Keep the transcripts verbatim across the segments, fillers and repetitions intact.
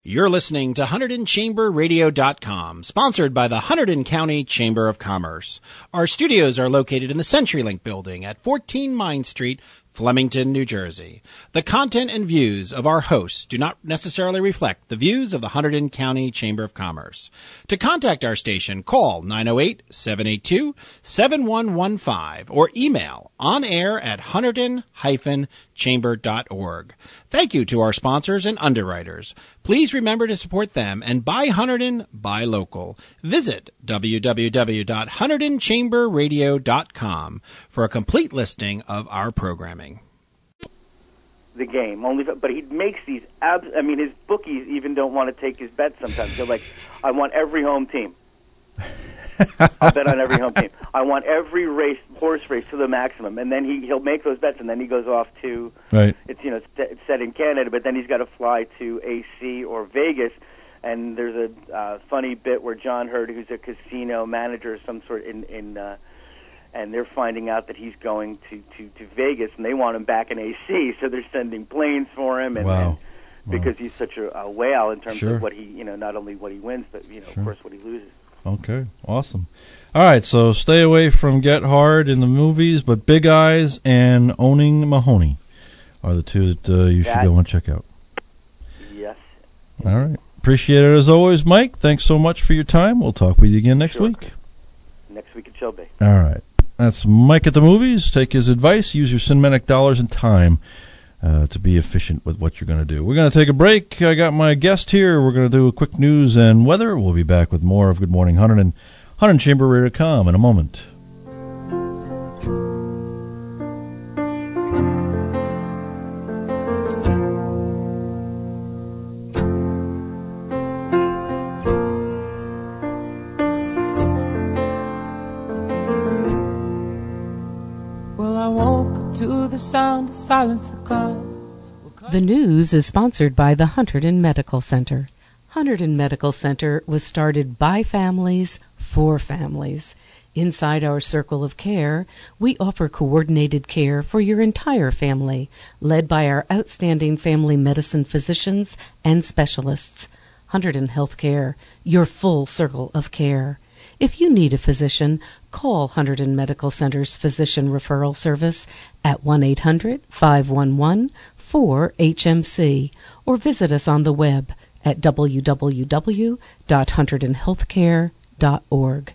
You're listening to Hunterdon Chamber Radio dot com, sponsored by the Hunterdon County Chamber of Commerce. Our studios are located in the CenturyLink building at fourteen Mine Street, Flemington, New Jersey. The content and views of our hosts do not necessarily reflect the views of the Hunterdon County Chamber of Commerce. To contact our station, call nine oh eight, seven eight two, seven one one five or email onair at hunterdon dash chamber dot org. Thank you to our sponsors and underwriters. Please remember to support them and buy Hunterdon, buy local. Visit w w w dot hunterdon chamber radio dot com for a complete listing of our programming. The game, only, but he makes these abs. I mean, his bookies even don't want to take his bets sometimes. They're like, I want every home team. I'll bet on every home team. I want every race, horse race to the maximum, and then he he'll make those bets, and then he goes off to right. It's you know it's set in Canada, but then he's got to fly to A C or Vegas, and there's a uh, funny bit where John Hurd, who's a casino manager of some sort in in, uh, and they're finding out that he's going to, to, to Vegas, and they want him back in A C, so they're sending planes for him, and, wow. and because wow. he's such a, a whale in terms sure. of what he you know not only what he wins, but you know sure. of course what he loses. Okay, awesome. All right, so stay away from Get Hard in the movies, but Big Eyes and Owning Mahoney are the two that uh, you that, should go and check out. Yes. All right. Appreciate it as always, Mike. Thanks so much for your time. We'll talk with you again next sure. week. Next week at Show Bay. All right. That's Mike at the Movies. Take his advice. Use your cinematic dollars and time uh, to be efficient with what you're going to do. We're going to take a break. I got my guest here. We're going to do a quick news and weather. We'll be back with more of Good Morning Hunterdon and Hunterdon Chamber Radio dot com in a moment. Well, I woke up to the sound of silence that comes. The news is sponsored by the Hunterdon Medical Center. Hunterdon Medical Center was started by families for families. Inside our circle of care, we offer coordinated care for your entire family, led by our outstanding family medicine physicians and specialists. Hunterdon Healthcare, your full circle of care. If you need a physician, call Hunterdon Medical Center's Physician Referral Service at one eight hundred, five one one, four H M C or visit us on the web at w w w dot hunterdon healthcare dot org.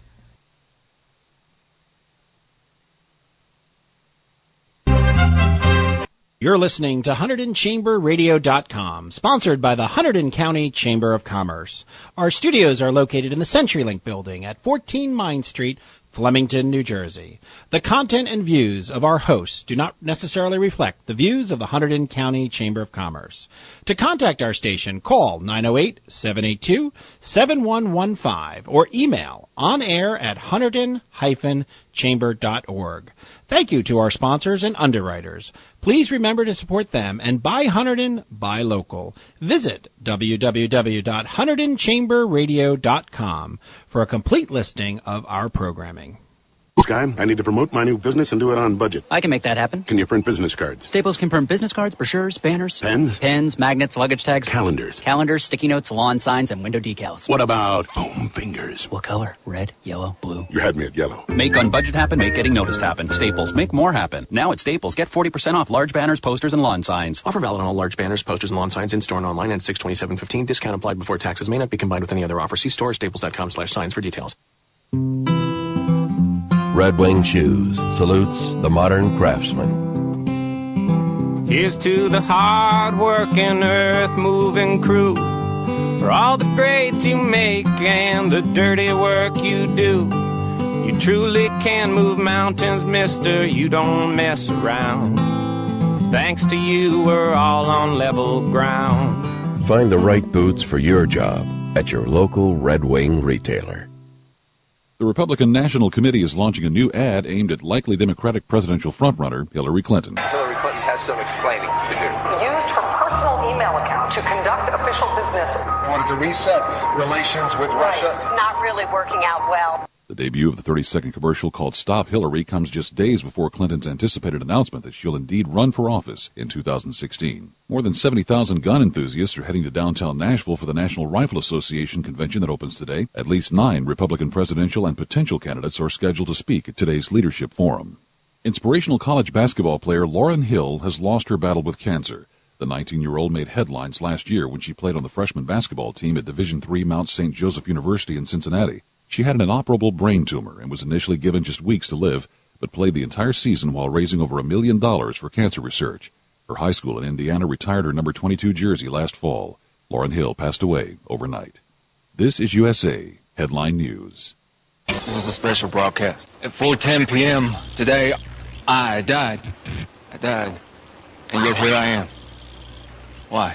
You're listening to Hunterdon Chamber Radio dot com, sponsored by the Hunterdon County Chamber of Commerce. Our studios are located in the CenturyLink building at fourteen Mine Street, Flemington, New Jersey. The content and views of our hosts do not necessarily reflect the views of the Hunterdon County Chamber of Commerce. To contact our station, call nine oh eight, seven eight two, seven one one five or email onair at hunterdon dash chamber dot org. Thank you to our sponsors and underwriters. Please remember to support them and buy Hunterdon, buy local. Visit w w w dot hunterdon chamber radio dot com for a complete listing of our programming. Guy, I need to promote my new business and do it on budget. I can make that happen. Can you print business cards? Staples can print business cards, brochures, banners. Pens? Pens, magnets, luggage tags. Calendars. Calendars, sticky notes, lawn signs, and window decals. What about foam fingers? What color? Red, yellow, blue? You had me at yellow. Make on budget happen, make getting noticed happen. Staples, make more happen. Now at Staples, get forty percent off large banners, posters, and lawn signs. Offer valid on all large banners, posters, and lawn signs in-store and online and six twenty-seven fifteen. Discount applied before taxes. May not be combined with any other offer. See store staples dot com slash signs for details. Red Wing Shoes salutes the modern craftsman. Here's to the hard-working, earth-moving crew, for all the grades you make and the dirty work you do. You truly can move mountains, mister, you don't mess around. Thanks to you, we're all on level ground. Find the right boots for your job at your local Red Wing retailer. The Republican National Committee is launching a new ad aimed at likely Democratic presidential frontrunner Hillary Clinton. Hillary Clinton has some explaining to do. Used her personal email account to conduct official business. Wanted to reset relations with right. Russia. Not really working out well. The debut of the thirty-second commercial called Stop Hillary comes just days before Clinton's anticipated announcement that she'll indeed run for office in two thousand sixteen. More than seventy thousand gun enthusiasts are heading to downtown Nashville for the National Rifle Association convention that opens today. At least nine Republican presidential and potential candidates are scheduled to speak at today's leadership forum. Inspirational college basketball player Lauryn Hill has lost her battle with cancer. The nineteen-year-old made headlines last year when she played on the freshman basketball team at Division three Mount Saint Joseph University in Cincinnati. She had an inoperable brain tumor and was initially given just weeks to live, but played the entire season while raising over a million dollars for cancer research. Her high school in Indiana retired her number twenty-two jersey last fall. Lauryn Hill passed away overnight. This is U S A Headline News. This is a special broadcast. At four ten p.m. today, I died. I died. And yet here I am. Why?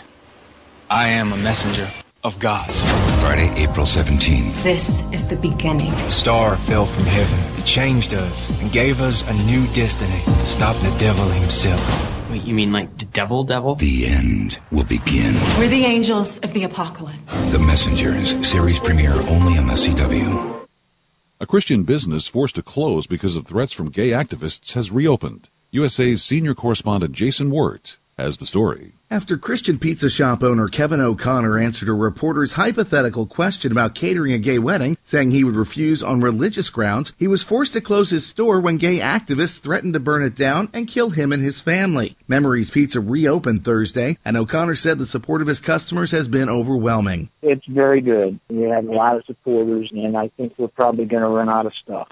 I am a messenger of God. Friday, April seventeenth. This is the beginning. A star fell from heaven. It changed us and gave us a new destiny to stop the devil himself. Wait, you mean like the devil devil? The end will begin. We're the angels of the apocalypse. The Messengers, series premiere only on the C W. A Christian business forced to close because of threats from gay activists has reopened. U S A's senior correspondent Jason Wirt has the story. After Christian pizza shop owner Kevin O'Connor answered a reporter's hypothetical question about catering a gay wedding, saying he would refuse on religious grounds, he was forced to close his store when gay activists threatened to burn it down and kill him and his family. Memories Pizza reopened Thursday, and O'Connor said the support of his customers has been overwhelming. It's very good. We have a lot of supporters, and I think we're probably going to run out of stuff,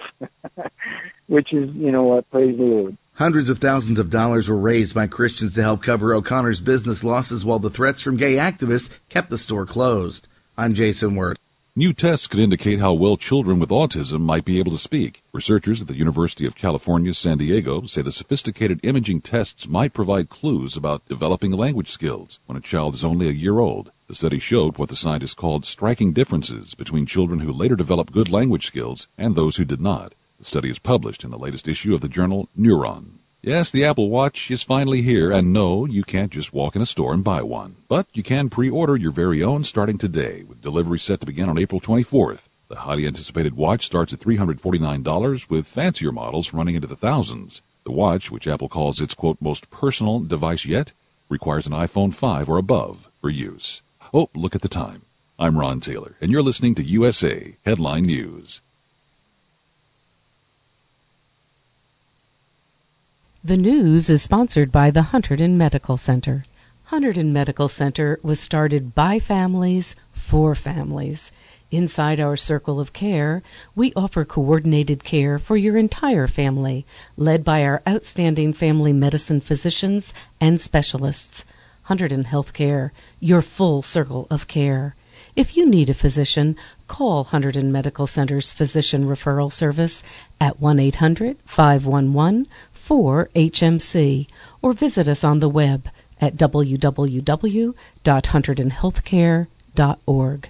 which is, you know what, praise the Lord. Hundreds of thousands of dollars were raised by Christians to help cover O'Connor's business losses while the threats from gay activists kept the store closed. I'm Jason Wirt. New tests could indicate how well children with autism might be able to speak. Researchers at the University of California, San Diego say the sophisticated imaging tests might provide clues about developing language skills when a child is only a year old. The study showed what the scientists called striking differences between children who later developed good language skills and those who did not. The study is published in the latest issue of the journal Neuron. Yes, the Apple Watch is finally here, and no, you can't just walk in a store and buy one. But you can pre-order your very own starting today, with delivery set to begin on April twenty-fourth. The highly anticipated watch starts at three hundred forty-nine dollars, with fancier models running into the thousands. The watch, which Apple calls its, quote, most personal device yet, requires an iPhone five or above for use. Oh, look at the time. I'm Ron Taylor, and you're listening to U S A Headline News. The news is sponsored by the Hunterdon Medical Center. Hunterdon Medical Center was started by families for families. Inside our circle of care, we offer coordinated care for your entire family, led by our outstanding family medicine physicians and specialists. Hunterdon Healthcare, your full circle of care. If you need a physician, call Hunterdon Medical Center's Physician Referral Service at one eight hundred, five one one, four H M C or visit us on the web at w w w dot hunterdon healthcare dot org.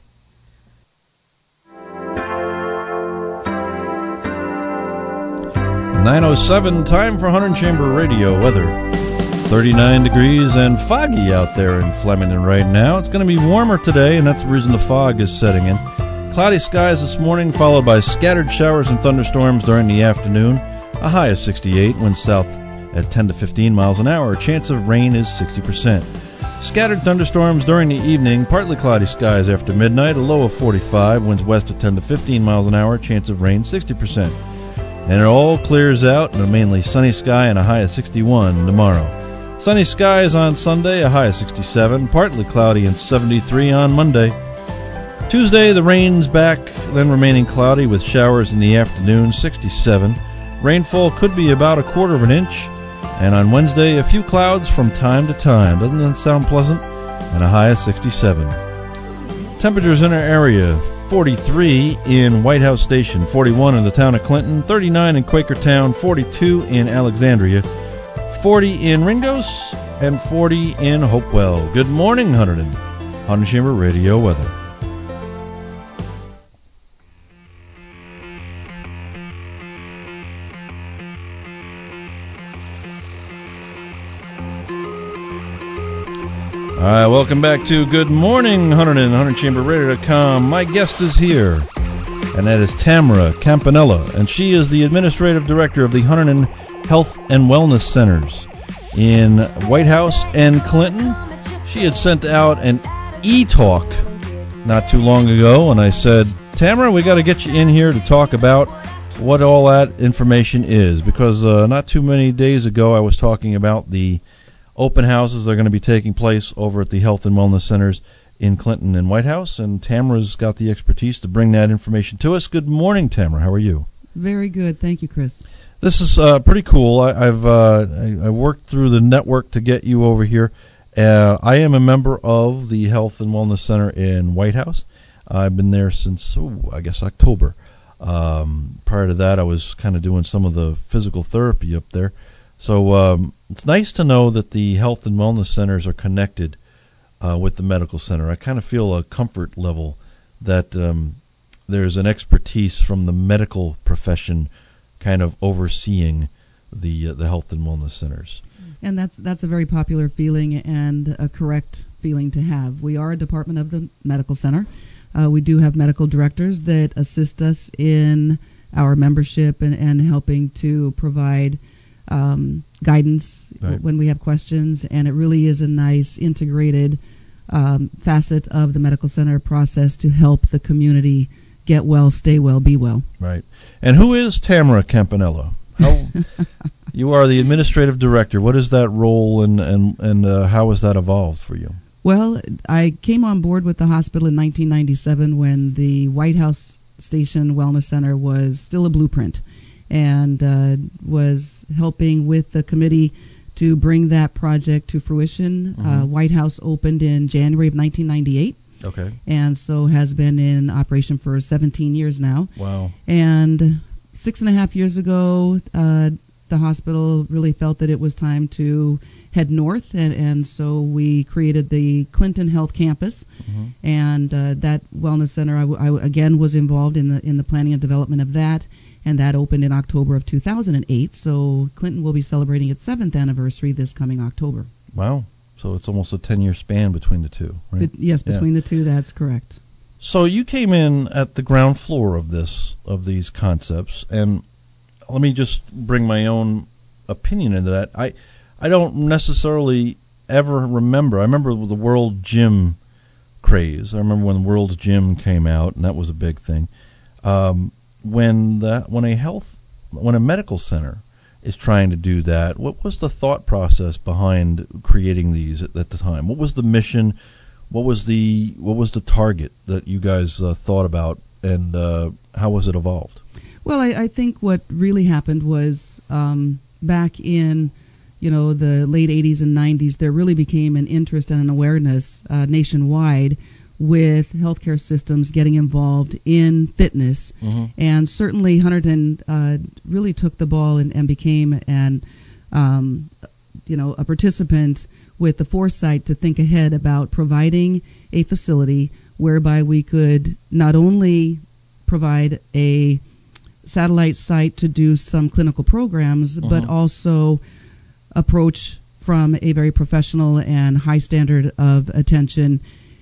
nine oh seven, time for Hunter Chamber Radio weather. thirty-nine degrees and foggy out there in Flemington right now. It's going to be warmer today, and that's the reason the fog is setting in. Cloudy skies this morning, followed by scattered showers and thunderstorms during the afternoon. A high of sixty-eight, winds south at ten to fifteen miles an hour. Chance of rain is sixty percent. Scattered thunderstorms during the evening, partly cloudy skies after midnight, a low of forty-five, winds west at ten to fifteen miles an hour, chance of rain sixty percent. And it all clears out in a mainly sunny sky and a high of sixty-one tomorrow. Sunny skies on Sunday, a high of sixty-seven, partly cloudy and seventy-three on Monday. Tuesday, the rain's back, then remaining cloudy with showers in the afternoon, sixty-seven. Rainfall could be about a quarter of an inch. And on Wednesday, a few clouds from time to time. Doesn't that sound pleasant? And a high of sixty-seven. Temperatures in our area, forty-three in White House Station, forty-one in the town of Clinton, thirty-nine in Quakertown, forty-two in Alexandria, forty in Ringos, and forty in Hopewell. Good morning, Hunterdon. Hunter Chamber Radio weather. All right, welcome back to Good Morning, Hunterdon, Hunter Chamber Radio dot com. My guest is here. and that is Tamara Campanella, and she is the administrative director of the Hunterdon Health and Wellness Centers in White House and Clinton. She had sent out an e-talk not too long ago, and I said, Tamara, we got to get you in here to talk about what all that information is, because uh, not too many days ago I was talking about the open houses that are going to be taking place over at the Health and Wellness Centers in Clinton and White House, and Tamara's got the expertise to bring that information to us. Good morning, Tamara. How are you? Very good. Thank you, Chris. This is uh, pretty cool. I, I've uh, I, I worked through the network to get you over here. Uh, I am a member of the Health and Wellness Center in White House. I've been there since, oh, I guess, October. Um, prior to that, I was kind of doing some of the physical therapy up there. So um, it's nice to know that the Health and Wellness Centers are connected uh, with the medical center. I kind of feel a comfort level that um, there's an expertise from the medical profession kind of overseeing the uh, the Health and Wellness Centers. And that's that's a very popular feeling and a correct feeling to have. We are a department of the medical center. Uh, we do have medical directors that assist us in our membership and, and helping to provide um, guidance right. when we have questions. And it really is a nice integrated um, facet of the medical center process to help the community get well, stay well, be well. Right. And who is Tamara Campanella? How, you are the administrative director. What is that role, and and and uh, how has that evolved for you? Well, I came on board with the hospital in nineteen ninety-seven when the White House Station Wellness Center was still a blueprint, and uh, was helping with the committee to bring that project to fruition. Mm-hmm. Uh, White House opened in January of nineteen ninety-eight. Okay. And so has been in operation for seventeen years now. Wow. And six and a half years ago, uh, the hospital really felt that it was time to head north, and, and so we created the Clinton Health Campus, mm-hmm. and uh, that wellness center, I, w- I w- again was involved in the in the planning and development of that, and that opened in October of two thousand eight, so Clinton will be celebrating its seventh anniversary this coming October. Wow. So it's almost a ten-year span between the two, right? But yes, between yeah. the two, that's correct. So you came in at the ground floor of this, of these concepts, and let me just bring my own opinion into that. I, I don't necessarily ever remember. I remember the World Gym craze. I remember when World Gym came out, and that was a big thing. Um, when the when a health, when a medical center is trying to do that, what was the thought process behind creating these at, at the time? What was the mission? What was the what was the target that you guys uh, thought about, and uh, how was it evolved? Well, I, I think what really happened was um, back in, you know, the late eighties and nineties, there really became an interest and an awareness uh, nationwide with healthcare systems getting involved in fitness, mm-hmm. and certainly Hunterdon uh, really took the ball and, and became an, um, you know, a participant with the foresight to think ahead about providing a facility whereby we could not only provide a satellite site to do some clinical programs, uh-huh. but also approach from a very professional and high standard of attention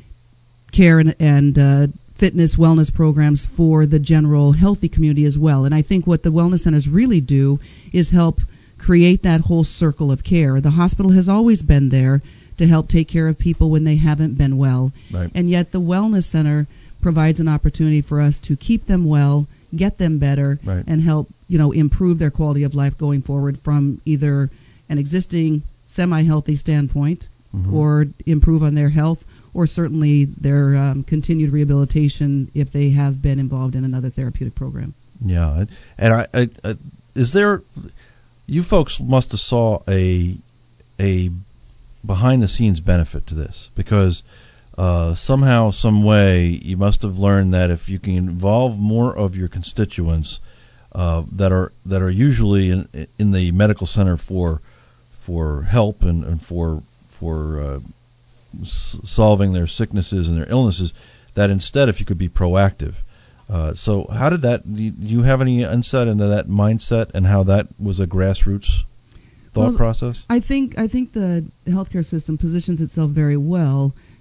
care and, and uh, fitness wellness programs for the general healthy community as well. And I think what the wellness centers really do is help create that whole circle of care. The hospital has always been there to help take care of people when they haven't been well. Right. And yet the wellness center provides an opportunity for us to keep them well, get them better, right. and help, you know, improve their quality of life going forward from either an existing semi-healthy standpoint, mm-hmm. or improve on their health, or certainly their um, continued rehabilitation if they have been involved in another therapeutic program. Yeah. And I, I, I is there... You folks must have saw a a behind-the-scenes benefit to this, because uh, somehow, some way, you must have learned that if you can involve more of your constituents uh, that are that are usually in in the medical center for for help and, and for for uh, s- solving their sicknesses and their illnesses, that instead, if you could be proactive. Uh, so how did that, do you have any insight into that mindset and how that was a grassroots thought well, process? I think I think the healthcare system positions itself very well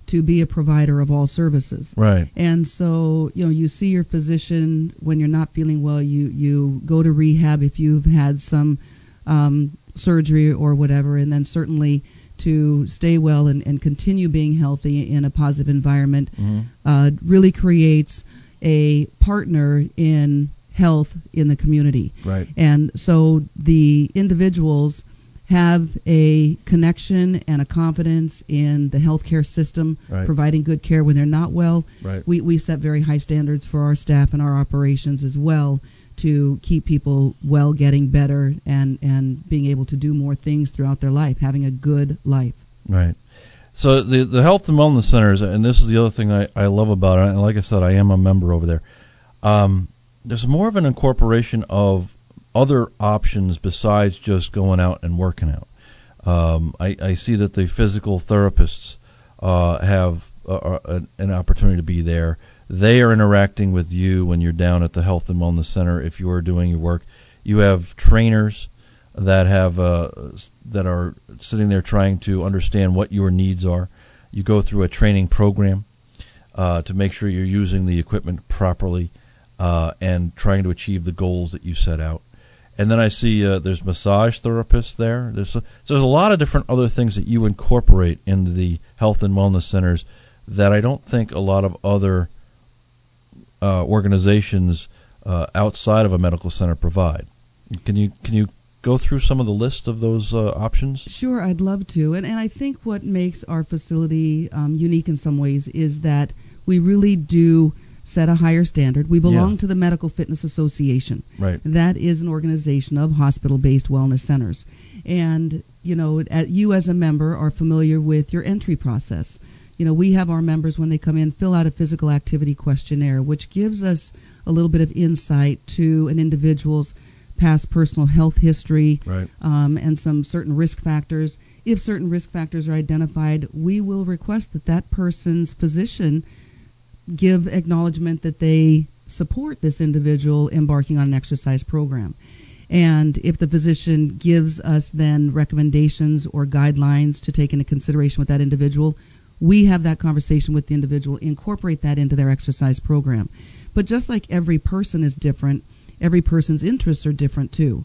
to be a provider of all services. Right. And so, you know, you see your physician when you're not feeling well, you, you go to rehab if you've had some um, surgery or whatever, and then certainly to stay well and, and continue being healthy in a positive environment mm-hmm. uh, really creates a partner in health in the community. Right. And so the individuals have a connection and a confidence in the healthcare system, right. providing good care when they're not well. Right. We we set very high standards for our staff and our operations as well to keep people well, getting better, and, and being able to do more things throughout their life, having a good life. Right. So the the health and wellness centers, and this is the other thing I, I love about it, and like I said, I am a member over there. Um, there's more of an incorporation of other options besides just going out and working out. Um, I, I see that the physical therapists uh, have uh, an, an opportunity to be there. They are interacting with you when you're down at the Health and Wellness Center if you are doing your work. You have trainers that have uh, that are sitting there trying to understand what your needs are. You go through a training program uh, to make sure you're using the equipment properly uh, and trying to achieve the goals that you set out. And then I see uh, there's massage therapists there. There's a, so there's a lot of different other things that you incorporate into the health and wellness centers that I don't think a lot of other uh, organizations uh, outside of a medical center provide. Can you can you go through some of the list of those uh, options? Sure, I'd love to. And and I think what makes our facility um, unique in some ways is that we really do set a higher standard. We belong yeah. to the Medical Fitness Association. Right. That is an organization of hospital-based wellness centers. And, you know, at, you as a member are familiar with your entry process. You know, we have our members, when they come in, fill out a physical activity questionnaire, which gives us a little bit of insight to an individual's past personal health history right. um, and some certain risk factors. If certain risk factors are identified, we will request that that person's physician give acknowledgement that they support this individual embarking on an exercise program. And if the physician gives us then recommendations or guidelines to take into consideration with that individual, we have that conversation with the individual, incorporate that into their exercise program. But just like every person is different, every person's interests are different too.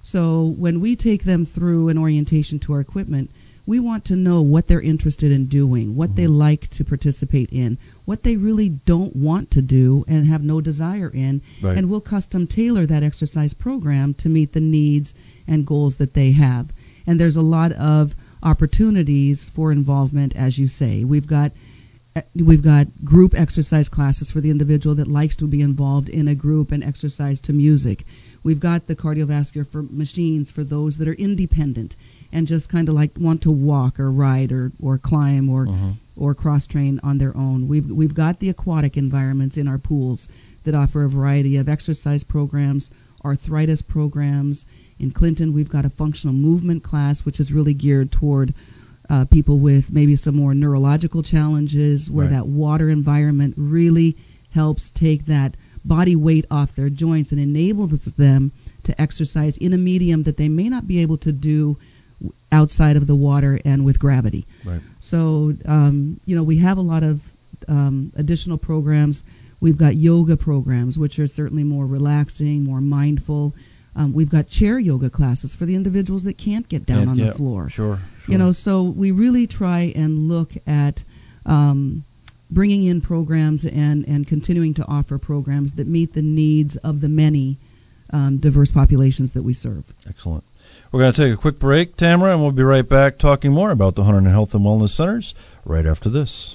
So when we take them through an orientation to our equipment, we want to know what they're interested in doing, what mm-hmm. they like to participate in, what they really don't want to do and have no desire in, right. and we'll custom tailor that exercise program to meet the needs and goals that they have. And there's a lot of opportunities for involvement, as you say. We've got we've got group exercise classes for the individual that likes to be involved in a group and exercise to music. We've got the cardiovascular for machines for those that are independent and just kind of like want to walk or ride or, or climb or uh-huh. or cross train on their own. We've we've got the aquatic environments in our pools that offer a variety of exercise programs, arthritis programs. In Clinton, we've got a functional movement class, which is really geared toward uh, people with maybe some more neurological challenges, where right. that water environment really helps take that body weight off their joints and enables them to exercise in a medium that they may not be able to do outside of the water and with gravity. Right. So, um, you know, we have a lot of um, additional programs. We've got yoga programs, which are certainly more relaxing, more mindful. Um, we've got chair yoga classes for the individuals that can't get down Can't on get, the floor. Sure, sure. You know, so we really try and look at um, bringing in programs and, and continuing to offer programs that meet the needs of the many um, diverse populations that we serve. Excellent. We're going to take a quick break, Tamara, and we'll be right back talking more about the Hunterdon Health and Wellness Centers right after this.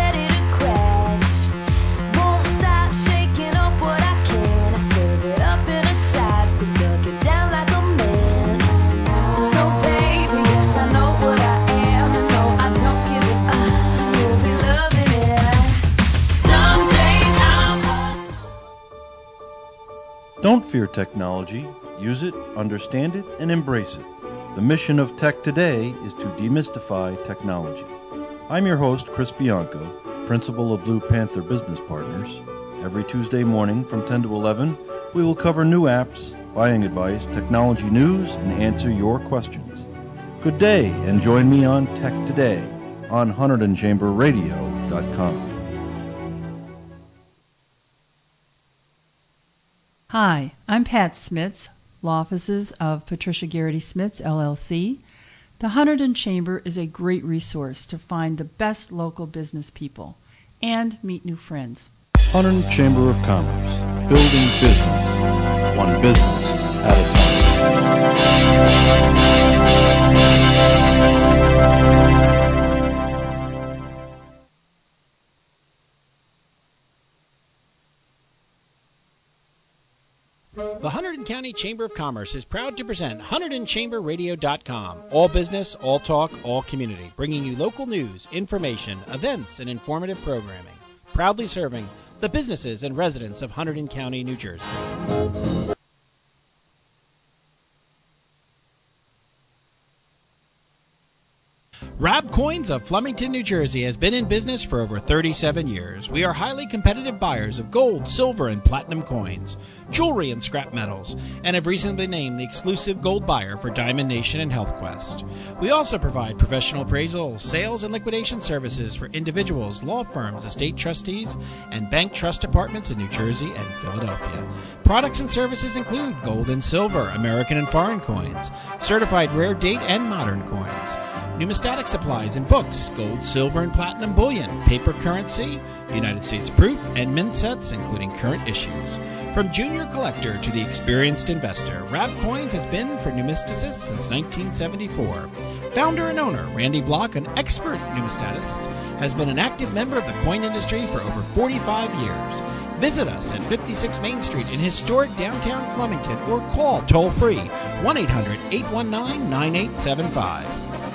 Up fear technology. Use it, understand it, and embrace it. The mission of Tech Today is to demystify technology. I'm your host, Chris Bianco, principal of Blue Panther Business Partners. Every Tuesday morning from ten to eleven, we will cover new apps, buying advice, technology news, and answer your questions. Good day, and join me on Tech Today on Hunterdon Chamber Radio dot com. Hi, I'm Pat Smits, law offices of Patricia Garrity Smits, L L C. The Hunterdon Chamber is a great resource to find the best local business people and meet new friends. Hunterdon Chamber of Commerce, building business, one business at a The Hunterdon County Chamber of Commerce is proud to present Hunterdon Chamber Radio dot com. All business, all talk, all community. Bringing you local news, information, events, and informative programming. Proudly serving the businesses and residents of Hunterdon County, New Jersey. Rab Coins of Flemington, New Jersey has been in business for over thirty-seven years. We are highly competitive buyers of gold, silver, and platinum coins, jewelry, and scrap metals, and have recently been named the exclusive gold buyer for Diamond Nation and HealthQuest. We also provide professional appraisal, sales, and liquidation services for individuals, law firms, estate trustees, and bank trust departments in New Jersey and Philadelphia. Products and services include gold and silver, American and foreign coins, certified rare date and modern coins, numismatic supplies and books, gold, silver, and platinum bullion, paper currency, United States proof, and mint sets, including current issues. From junior collector to the experienced investor, Rab Coins has been for numisticists since nineteen seventy-four. Founder and owner Randy Block, an expert numismatist, has been an active member of the coin industry for over forty-five years. Visit us at fifty-six Main Street in historic downtown Flemington or call toll-free one eight hundred, eight one nine, nine eight seven five.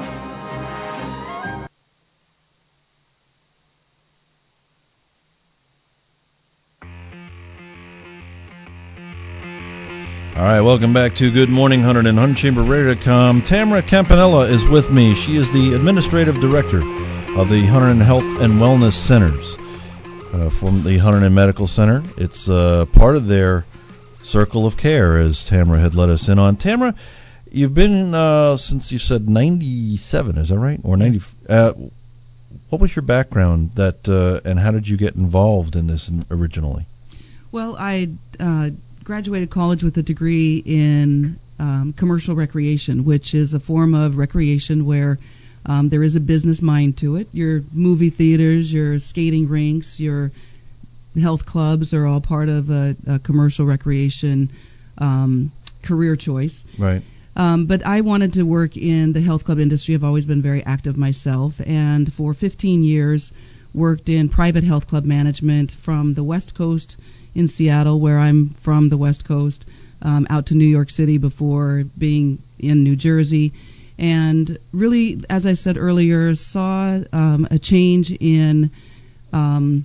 All right, welcome back to Good Morning Hunterdon and Hunterdon Chamber Radio dot com. Tamara Campanella is with me. She is the Administrative Director of the Hunterdon Health and Wellness Centers uh, from the Hunterdon Medical Center. It's uh, part of their circle of care, as Tamara had let us in on. Tamara, you've been uh, since you said ninety-seven, is that right? Or ninety? Uh, what was your background that, uh, and how did you get involved in this originally? Well, I uh, graduated college with a degree in um, commercial recreation, which is a form of recreation where um, there is a business mind to it. Your movie theaters, your skating rinks, your health clubs are all part of a, a commercial recreation um, career choice. Right. Um, but I wanted to work in the health club industry. I've always been very active myself, and for fifteen years worked in private health club management from the West Coast in Seattle, where I'm from, the West Coast, um, out to New York City before being in New Jersey. And really, as I said earlier, saw um, a change in um,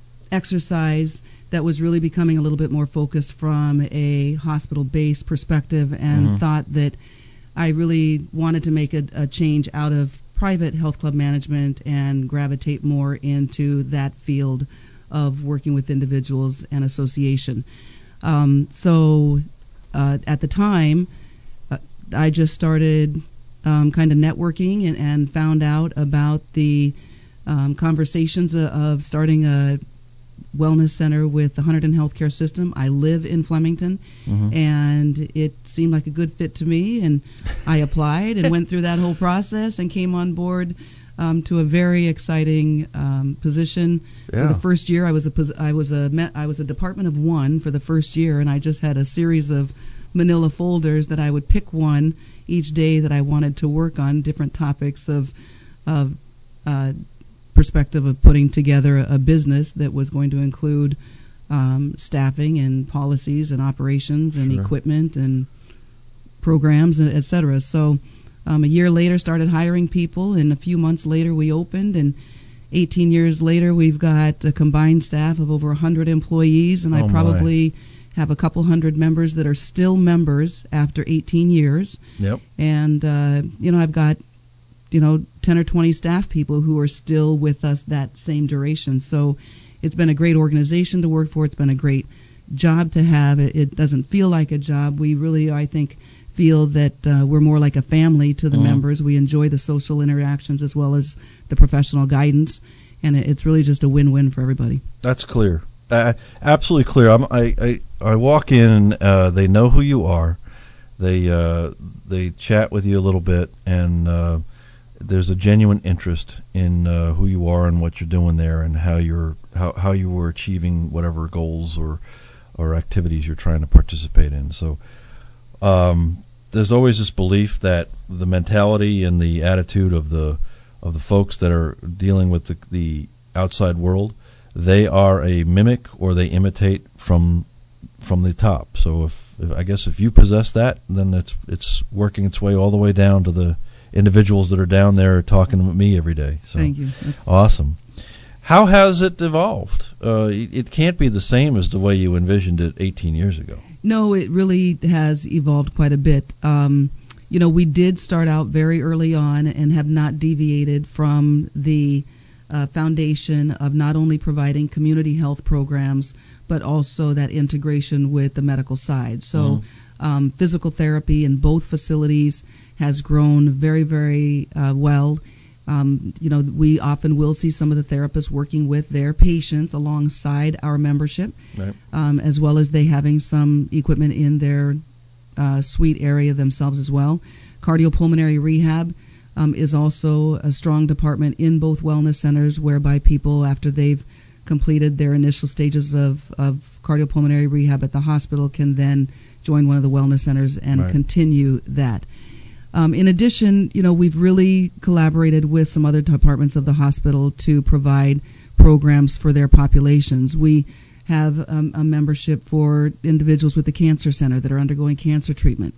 exercise that was really becoming a little bit more focused from a hospital-based perspective, and mm-hmm. thought that I really wanted to make a, a change out of private health club management and gravitate more into that field of working with individuals and association. Um, so uh, at the time, uh, I just started um, kind of networking and, and found out about the um, conversations of, of starting a wellness center with the Hunterdon Healthcare System. I live in Flemington, mm-hmm. and it seemed like a good fit to me, and I applied and went through that whole process and came on board Um, to a very exciting um, position. Yeah. For the first year, I was a pos- I was a me- I was a department of one for the first year, and I just had a series of manila folders that I would pick one each day that I wanted to work on different topics of of uh, perspective of putting together a, a business that was going to include um, staffing and policies and operations and Sure. equipment and programs, et cetera. So. Um, a year later, started hiring people, and a few months later, we opened, and eighteen years later, we've got a combined staff of over one hundred employees, and Oh I probably have a couple hundred members that are still members after eighteen years. Yep. And, uh, you know, I've got, you know, ten or twenty staff people who are still with us that same duration. So it's been a great organization to work for. It's been a great job to have. It, it doesn't feel like a job. We really, I think, feel that uh, we're more like a family to the Mm-hmm. members. We enjoy the social interactions as well as the professional guidance. And it, it's really just a win-win for everybody. That's clear. Uh, absolutely clear. I'm, I, I I walk in and uh, they know who you are. They uh, they chat with you a little bit, and uh, there's a genuine interest in uh, who you are and what you're doing there, and how you're how, how you were achieving whatever goals or or activities you're trying to participate in. So um, there's always this belief that the mentality and the attitude of the of the folks that are dealing with the, the outside world, they are a mimic or they imitate from from the top. So if, if I guess if you possess that, then it's it's working its way all the way down to the individuals that are down there talking with me every day. So Thank you. That's awesome. How has it evolved? Uh, it, it can't be the same as the way you envisioned it eighteen years ago. No, it really has evolved quite a bit. Um, you know, we did start out very early on and have not deviated from the uh, foundation of not only providing community health programs, but also that integration with the medical side. So mm-hmm. um, physical therapy in both facilities has grown very, very uh, well. Um, you know, we often will see some of the therapists working with their patients alongside our membership, right. um, as well as they having some equipment in their uh, suite area themselves as well. Cardiopulmonary rehab um, is also a strong department in both wellness centers, whereby people, after they've completed their initial stages of, of cardiopulmonary rehab at the hospital, can then join one of the wellness centers and right. continue that. Um, in addition, you know, we've really collaborated with some other departments of the hospital to provide programs for their populations. We have um, a membership for individuals with the Cancer Center that are undergoing cancer treatment.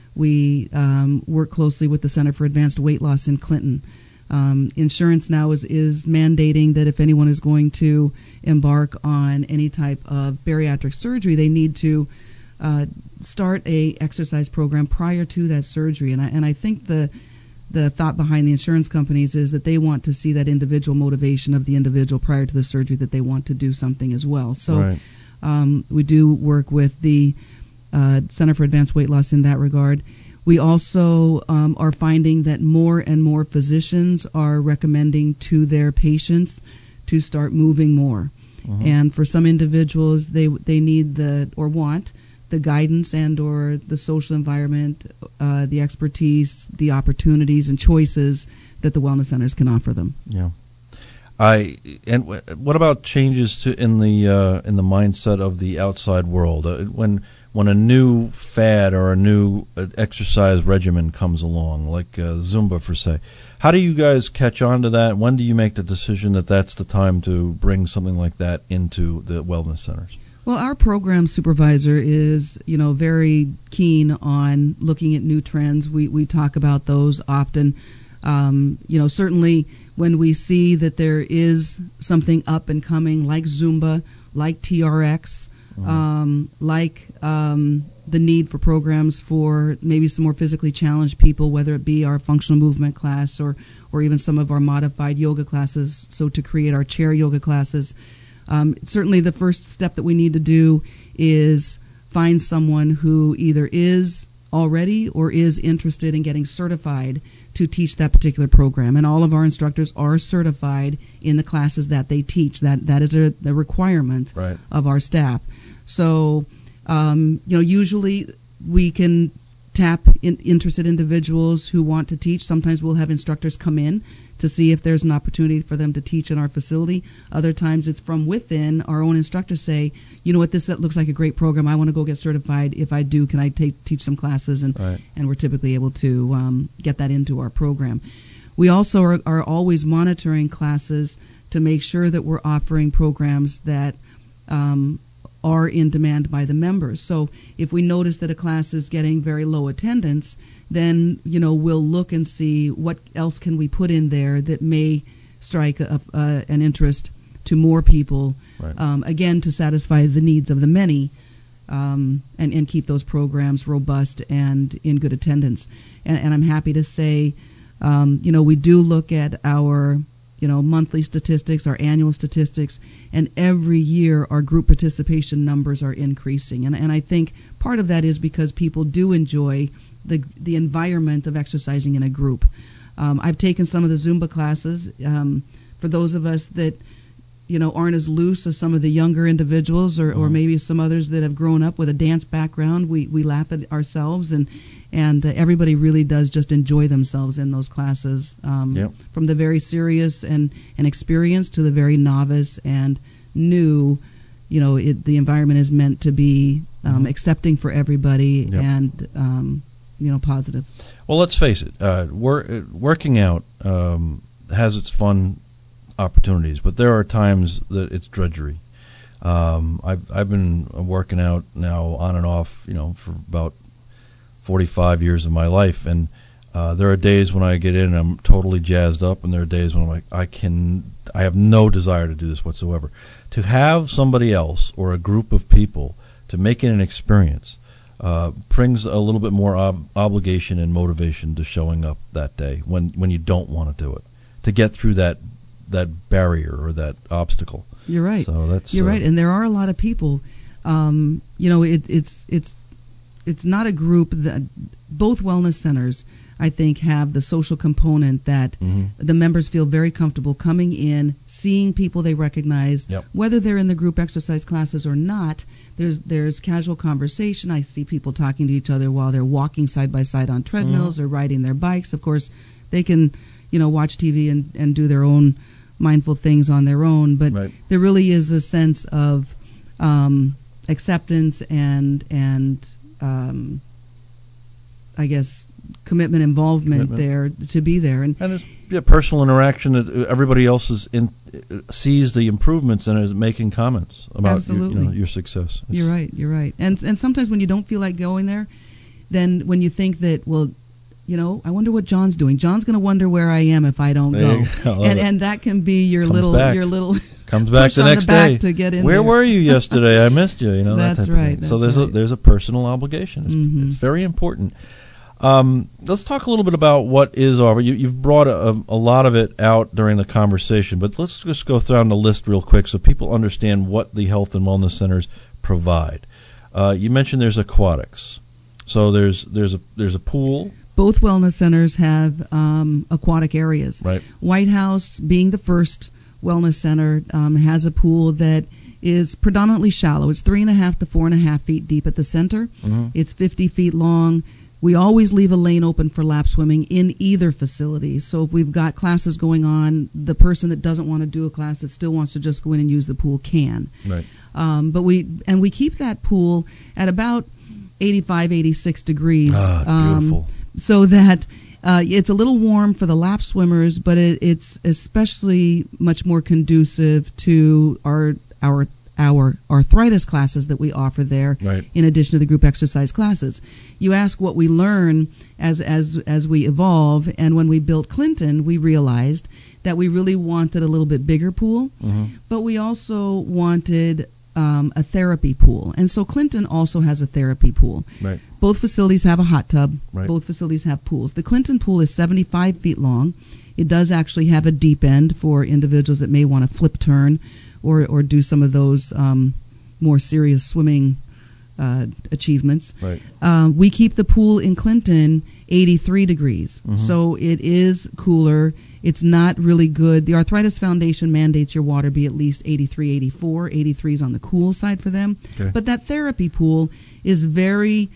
We um, work closely with the Center for Advanced Weight Loss in Clinton. Um, insurance now is, is mandating that if anyone is going to embark on any type of bariatric surgery, they need to uh, start a exercise program prior to that surgery. And I, and I think the the thought behind the insurance companies is that they want to see that individual motivation of the individual prior to the surgery, that they want to do something as well. So right. um, we do work with the uh, Center for Advanced Weight Loss in that regard. We also um, are finding that more and more physicians are recommending to their patients to start moving more. Mm-hmm. And for some individuals, they they need the or want the guidance and or the social environment, uh, the expertise, the opportunities and choices that the wellness centers can offer them. Yeah. I and w- what about changes to in the uh, in the mindset of the outside world uh, when when a new fad or a new uh, exercise regimen comes along, like uh, Zumba for say? How do you guys catch on to that? When do you make the decision that that's the time to bring something like that into the wellness centers? Well, our program supervisor is, you know, very keen on looking at new trends. We we talk about those often. Um, you know, certainly when we see that there is something up and coming, like Zumba, like T R X, mm-hmm. um, like um, the need for programs for maybe some more physically challenged people, whether it be our functional movement class or or even some of our modified yoga classes. So to create our chair yoga classes. Um, certainly the first step that we need to do is find someone who either is already or is interested in getting certified to teach that particular program. And all of our instructors are certified in the classes that they teach. That that is a, a requirement right. of our staff. So, um, you know, usually we can tap in, interested individuals who want to teach. Sometimes we'll have instructors come in to see if there's an opportunity for them to teach in our facility. Other times it's from within. Our own instructors say, you know what, this looks like a great program. I want to go get certified. If I do, can I take, teach some classes? And, right. and we're typically able to um, get that into our program. We also are, are always monitoring classes to make sure that we're offering programs that um, are in demand by the members. So if we notice that a class is getting very low attendance, then, you know, we'll look and see what else can we put in there that may strike a, a, an interest to more people, right. um, again, to satisfy the needs of the many, um, and, and keep those programs robust and in good attendance. And, and I'm happy to say, um, you know, we do look at our, you know, monthly statistics, our annual statistics, and every year our group participation numbers are increasing. And, and I think part of that is because people do enjoy the the environment of exercising in a group. Um, I've taken some of the Zumba classes. Um, for those of us that, you know, aren't as loose as some of the younger individuals, or, mm-hmm. or maybe some others that have grown up with a dance background, we, we laugh at ourselves, and and uh, everybody really does just enjoy themselves in those classes, um, yep. from the very serious and, and experienced to the very novice and new. You know, it, the environment is meant to be um, mm-hmm. accepting for everybody, yep. and um, you know, positive. Well, let's face it, uh, wor- working out um, has its fun opportunities, but there are times that it's drudgery. Um, I've I've been working out now on and off, you know, for about forty-five years of my life, and uh, there are days when I get in and I'm totally jazzed up, and there are days when I'm like, I can, I have no desire to do this whatsoever. To have somebody else or a group of people to make it an experience uh, brings a little bit more ob- obligation and motivation to showing up that day when when you don't want to do it, to get through that that barrier or that obstacle. You're right. So that's You're uh, right, and there are a lot of people. Um, you know, it, it's it's it's not a group that both wellness centers, I think, have the social component that mm-hmm. the members feel very comfortable coming in, seeing people they recognize, yep. whether they're in the group exercise classes or not. There's there's casual conversation. I see people talking to each other while they're walking side by side on treadmills mm-hmm. or riding their bikes. Of course, they can, you know, watch T V and, and do their own mindful things on their own, but right. there really is a sense of um, acceptance and and um, I guess commitment, involvement commitment. there to be there, and and there's yeah, personal interaction that everybody else is in, sees the improvements and is making comments about your, you know, your success. It's, you're right, you're right, and and sometimes when you don't feel like going there, then when you think that, well, you know, I wonder what John's doing. John's going to wonder where I am if I don't there go. And and that can be your Comes little back. your little comes back the next the back day to get in. Where there. were you yesterday? I missed you. You know, that's that type right. Of that's so there's right. a there's a personal obligation. It's, mm-hmm. it's very important. Um, let's talk a little bit about what is offered. You, you've brought a, a lot of it out during the conversation, but let's just go down the list real quick so people understand what the health and wellness centers provide. Uh, you mentioned there's aquatics, so there's there's a there's a pool. Both wellness centers have um, aquatic areas. Right. White House, being the first wellness center, um, has a pool that is predominantly shallow. It's three and a half to four and a half feet deep at the center. Mm-hmm. It's fifty feet long. We always leave a lane open for lap swimming in either facility. So if we've got classes going on, the person that doesn't want to do a class that still wants to just go in and use the pool can. Right. Um, but we and we keep that pool at about eighty-five, eighty-six degrees. Ah, beautiful. Um, so that uh, it's a little warm for the lap swimmers, but it, it's especially much more conducive to our our our arthritis classes that we offer there, right. in addition to the group exercise classes. You ask what we learn as as as we evolve, and when we built Clinton, we realized that we really wanted a little bit bigger pool, mm-hmm. but we also wanted um, a therapy pool. And so Clinton also has a therapy pool. Right. Both facilities have a hot tub. Right. Both facilities have pools. The Clinton pool is seventy-five feet long. It does actually have a deep end for individuals that may want to flip turn or, or do some of those um, more serious swimming uh, achievements. Right. Um, we keep the pool in Clinton eighty-three degrees. Mm-hmm. So it is cooler. It's not really good. The Arthritis Foundation mandates your water be at least eighty-three, eighty-four. eighty-three is on the cool side for them. Okay. But that therapy pool is very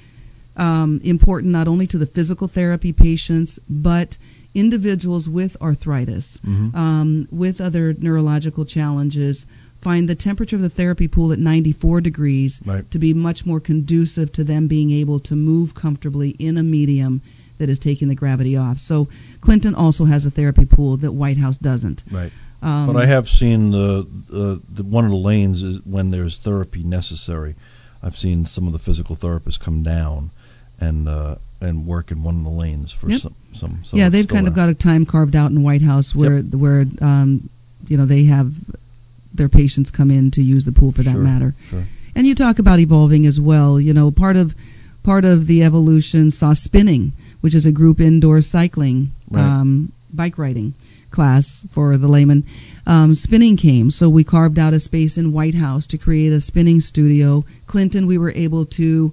um, important not only to the physical therapy patients, but individuals with arthritis, mm-hmm. um, with other neurological challenges, find the temperature of the therapy pool at ninety-four degrees right. to be much more conducive to them being able to move comfortably in a medium that is taking the gravity off. So Clinton also has a therapy pool that White House doesn't. Right. Um, but I have seen the, the, the one of the lanes is when there's therapy necessary. I've seen some of the physical therapists come down and uh, and work in one of the lanes for yep. some some. So yeah, they've kind there. of got a time carved out in White House where yep. where um, you know they have their patients come in to use the pool for that sure, matter. Sure. And you talk about evolving as well. You know, part of part of the evolution saw spinning, which is a group indoor cycling, Right. um, bike riding class for the layman. Um, spinning came, so we carved out a space in White House to create a spinning studio. Clinton, we were able to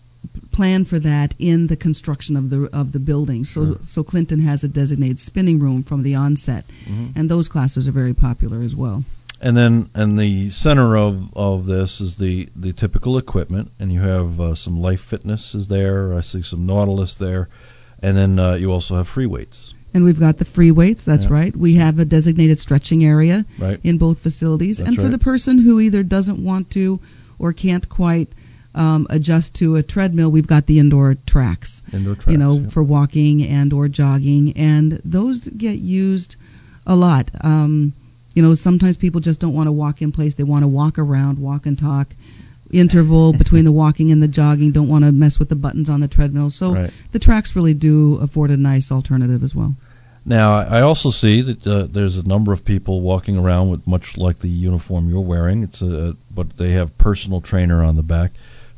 plan for that in the construction of the of the building. So Sure. so Clinton has a designated spinning room from the onset, Mhm. and those classes are very popular as well. And then, and the center of, of this is the, the typical equipment, and you have uh, some Life Fitness is there. I see some Nautilus there, and then uh, you also have free weights. And we've got the free weights, that's Yeah. right. We have a designated stretching area Right. in both facilities. That's and for right. the person who either doesn't want to or can't quite um, adjust to a treadmill, we've got the indoor tracks. Indoor tracks, You know, yep. for walking and or jogging. And those get used a lot. Um, you know, sometimes people just don't want to walk in place. They want to walk around, walk and talk. Interval between the walking and the jogging, don't want to mess with the buttons on the treadmill. So Right. the tracks really do afford a nice alternative as well. Now, I also see that uh, there's a number of people walking around with much like the uniform you're wearing. It's a, but they have personal trainer on the back,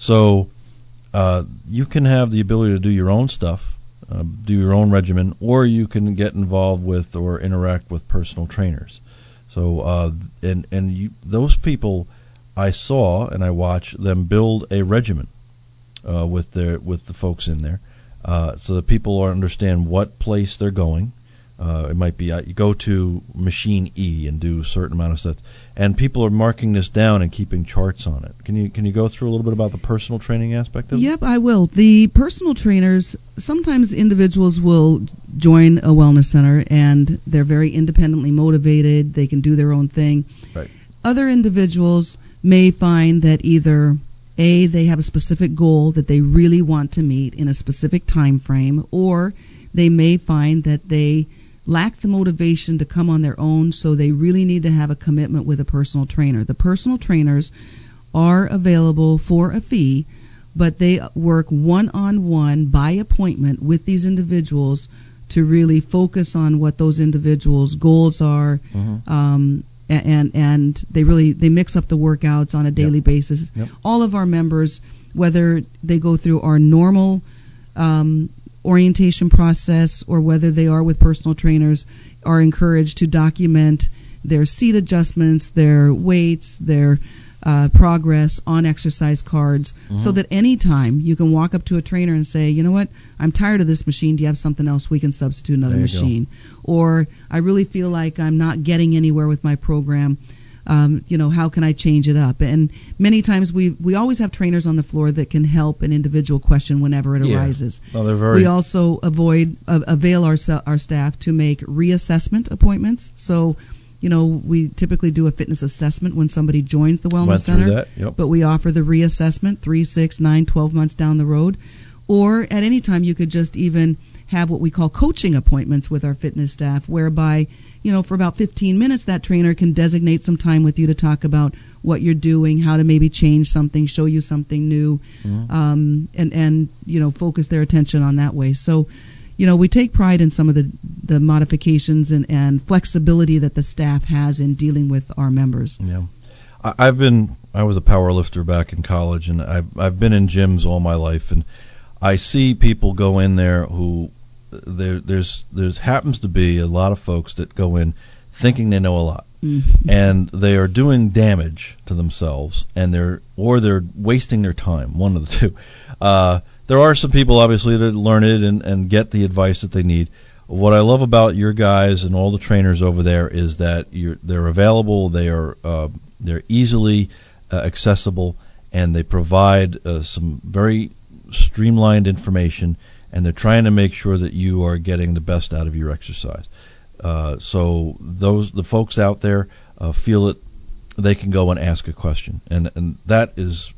so uh, you can have the ability to do your own stuff, uh, do your own regimen, or you can get involved with or interact with personal trainers. So, uh, and and you, those people, I saw and I watched them build a regimen uh, with their with the folks in there, uh, so that people understand what place they're going. Uh, it might be uh, you go to machine E and do a certain amount of sets, and people are marking this down and keeping charts on it. Can you can you go through a little bit about the personal training aspect of it? Yep, I will. The personal trainers, sometimes individuals will join a wellness center and they're very independently motivated. They can do their own thing. Right. Other individuals may find that either A, they have a specific goal that they really want to meet in a specific time frame, or they may find that they lack the motivation to come on their own, so they really need to have a commitment with a personal trainer. The personal trainers are available for a fee, but they work one-on-one by appointment with these individuals to really focus on what those individuals' goals are, Mhm. um, a- and and they really they mix up the workouts on a daily Yep. basis. Yep. All of our members, whether they go through our normal um, orientation process or whether they are with personal trainers, are encouraged to document their seat adjustments, their weights, their uh, progress on exercise cards, Mhm. so that anytime you can walk up to a trainer and say, you know what, I'm tired of this machine. Do you have something else? We can substitute another There you go. machine. Or I really feel like I'm not getting anywhere with my program. Um, you know, how can I change it up? And many times we we always have trainers on the floor that can help an individual question whenever it Yeah. arises. No, they're very- We also avoid uh, avail our se- our staff to make reassessment appointments. So, you know, we typically do a fitness assessment when somebody joins the wellness Went through center. that, yep. But we offer the reassessment three, six, nine, twelve months down the road. Or at any time, you could just even have what we call coaching appointments with our fitness staff, whereby, you know, for about fifteen minutes, that trainer can designate some time with you to talk about what you're doing, how to maybe change something, show you something new, Mhm. um, and, and, you know, focus their attention on that way. So, you know, we take pride in some of the, the modifications and, and flexibility that the staff has in dealing with our members. Yeah, I, I've been. I was a power lifter back in college, and I've I've been in gyms all my life, and I see people go in there who there there's there's happens to be a lot of folks that go in thinking they know a lot, Mhm. and they are doing damage to themselves, and they're or they're wasting their time. One of the two. Uh, there are some people obviously that learn it and, and get the advice that they need. What I love about your guys and all the trainers over there is that you're, they're available, they are uh, they're easily uh, accessible, and they provide uh, some very streamlined information, and they're trying to make sure that you are getting the best out of your exercise. Uh, so those the folks out there uh, feel that they can go and ask a question, and and that is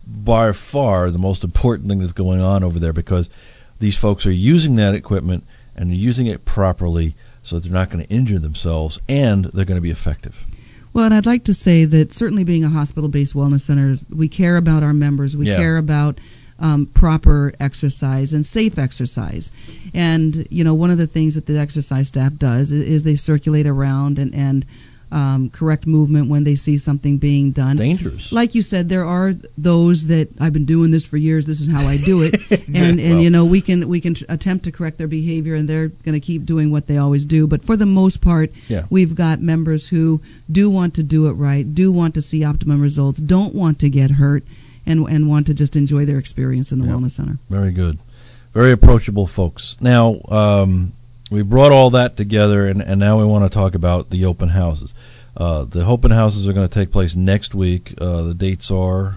by far the most important thing that's going on over there, because these folks are using that equipment and they're using it properly, so that they're not going to injure themselves, and they're going to be effective. Well, and I'd like to say that certainly being a hospital-based wellness center, we care about our members. We Yeah. care about um, proper exercise and safe exercise. And, you know, one of the things that the exercise staff does is, is they circulate around and, and um, correct movement when they see something being done. Dangerous. Like you said, there are those that I've been doing this for years. This is how I do it, and and well. you know we can we can tr- attempt to correct their behavior, and they're going to keep doing what they always do. But for the most part, Yeah. we've got members who do want to do it right, do want to see optimum results, don't want to get hurt, and and want to just enjoy their experience in the Yeah. wellness center. Very good. Very approachable folks. Now, um, we brought all that together, and, and now we want to talk about the open houses. Uh, the open houses are going to take place next week. Uh, the dates are